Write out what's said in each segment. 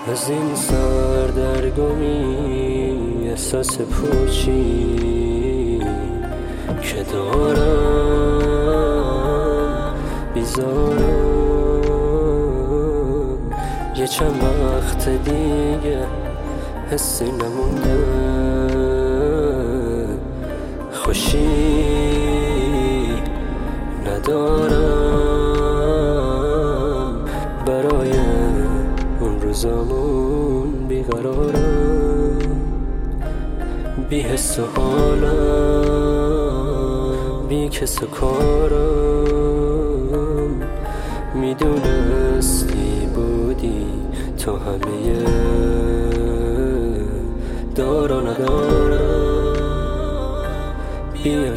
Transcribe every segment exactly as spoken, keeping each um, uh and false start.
از این سردرگمی احساس پوچی که دارم بیزارم، یه چند وقت دیگه حسی نمونده، خوشی ندارم، برای اون روزامون بیقرارم، بی حس و حالم، بی کس و کارم، میدونستی بودی تو همه دارا ندارم، بیا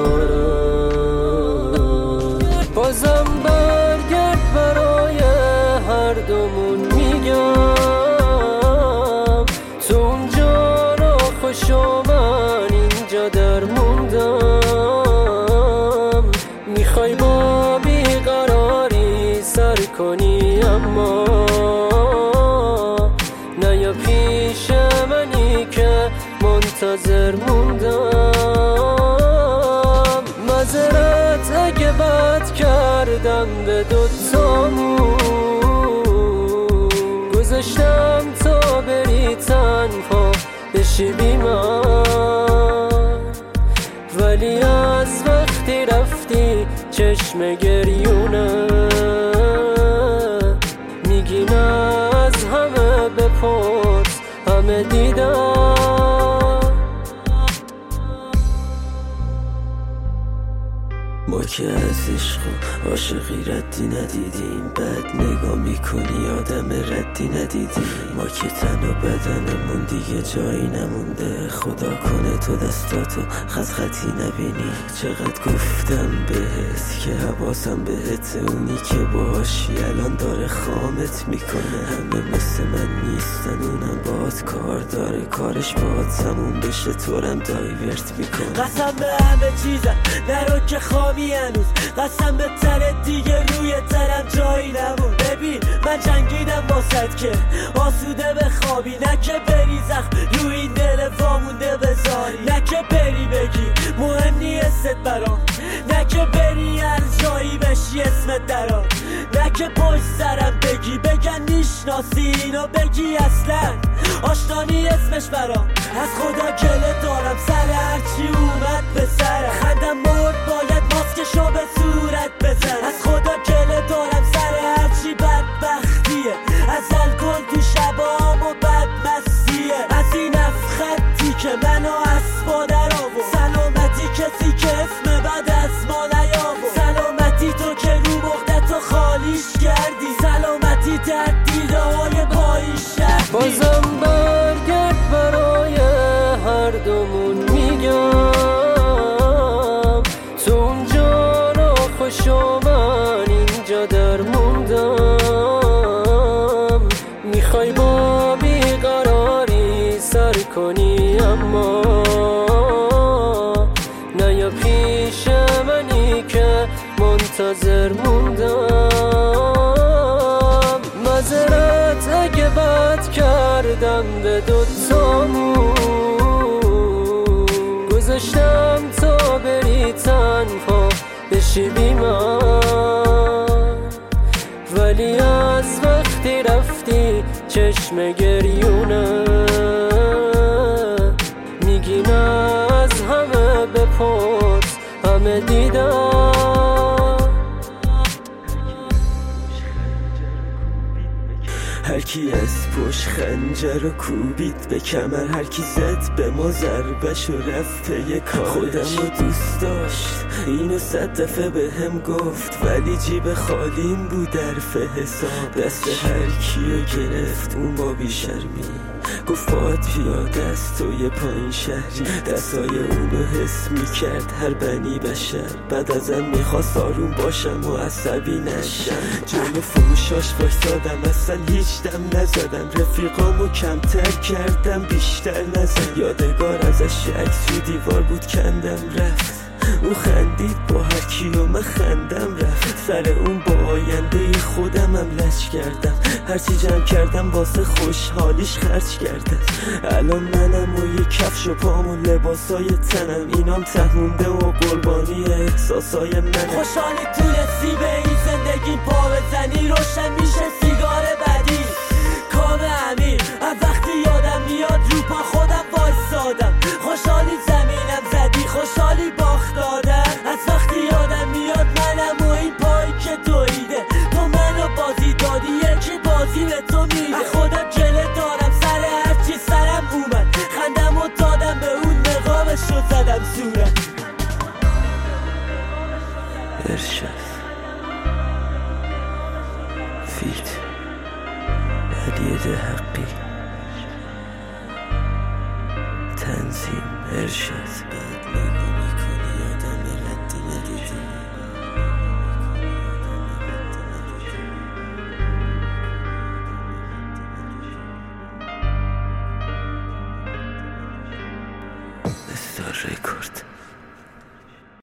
کنارم، بازم برگرد برای هر دومون میگم، تو اونجا ناخوش و من اینجا در موندم، میخوای با بیقراری سر کنی اما نیا پیش منی که منتظر موندم، معذرت اگه بد کردم به دوتامون، گذاشتم تا بری تنها بشی بی من، ولی از وقتی رفتی چشم گریونه میگی نه، از همه بپرس همه دیدم. ما که از عشق و عاشقی ردی ندیدیم، بد نگاه میکنی آدم ردی ندیدیم، ما که تن و بدنمون دیگه جایی نمونده، خدا کنه تو دستاتو خط خطی نبینی، چقدر گفتم بهت که حواسم بهت، اونی که باشی الان داره خامت میکنه، همه مثل من نیستن، اونم باهات کار داره، کارش باهات تموم بشه تورم دایورت میکنه، قسم به همه چیزم نرو که خامی هنوز، قسم به تره دیگه روی ترم جایی نمون، ببین من جنگیدم واسد که آسوده بخوابی، نه که بری زخم روی این دل وامونده بذاری، نه که بری بگی مهم نیست برام، نه که بری هر جایی بشی اسمت درام، نه که پشت سرم بگی بگن میشناسی اینو بگی اصلا آشنانی اسمش برام، از خدا گله دارم سر هرچی اومد به سرم، خندم مرد باید ماسکشو به صورت بزن، از خدا گله دارم سر هرچی بدبختیه، ازل کن تو شبام و بدمستیه، از این افخطی که منو اسبا در آورد، سلامتی کسی که اسم بد از ما نیاورد، سلامتی تو که رو مختتو خالیش کردی، سلامتی در دیده های پاییشت، بازم برگرد برای هر دومون میگم، تو اونجا ناخوش و من اینجا در موندم، میخوای با بیقراری سر کنی اما نیا پیش منی که منتظر موندم، معذرت اگه بد کردم به دوتامون، گذاشتم تا بری تنها بشی بی من، ولی از وقتی رفتی چشم گریونه میگی نه، از همه بپرس همه دیدم. هر کی از پشت خنجر و کوبید به کمر، هر کی زد به ما ضربش و رفت پی کارش، خودم رو دوست داشت اینو صد دفعه به هم گفت، ولی جیب خالیم بود درف حساب، دست هر کیو گرفت اون با بیشرمی، گفت فاد پیاده است تو یه پایین شهری، دستای اونو حس میکرد هر بنی بشر، بعد ازم میخواست آروم باشم و عصبی نشم، جلو فروشاش وایسادم اصلا هیچ دم نزدم، رفیقامو کمتر کردم بیشتر نزد، یادگار ازش عکس رو دیوار بود کندم رفت، او خندید با هر کی و من خندم رفت، سر اون با آینده خودمم لش کردم، هرچی جمع کردم واسه خوشحالیش خرج کردم. الان منم و یه کفش و پام و لباسای تنم، اینام تهمونده و قربانی احساسای منم. خوشحالی تونستی به این زندگی پا بزنی، روشن میشه سیگار بدی کام امیر. از وقتی یادم میاد رو پا خودم وایسادم، خوشحالی زمینم زدی، خوشحالی باخت دادم. از وقتی یادم میاد منم و این پایی که دویده، تو منو بازی دادی یکی بازی به تو میده. خودم جله دارم سر هرچی سرم اومد، خندم و دادم به اون نقابش رو زدم صورت. ارشد فیت علی دهقی تنظیم ارشد. بعد منو میکنی آدم ردی ندیدی، استار رکورد.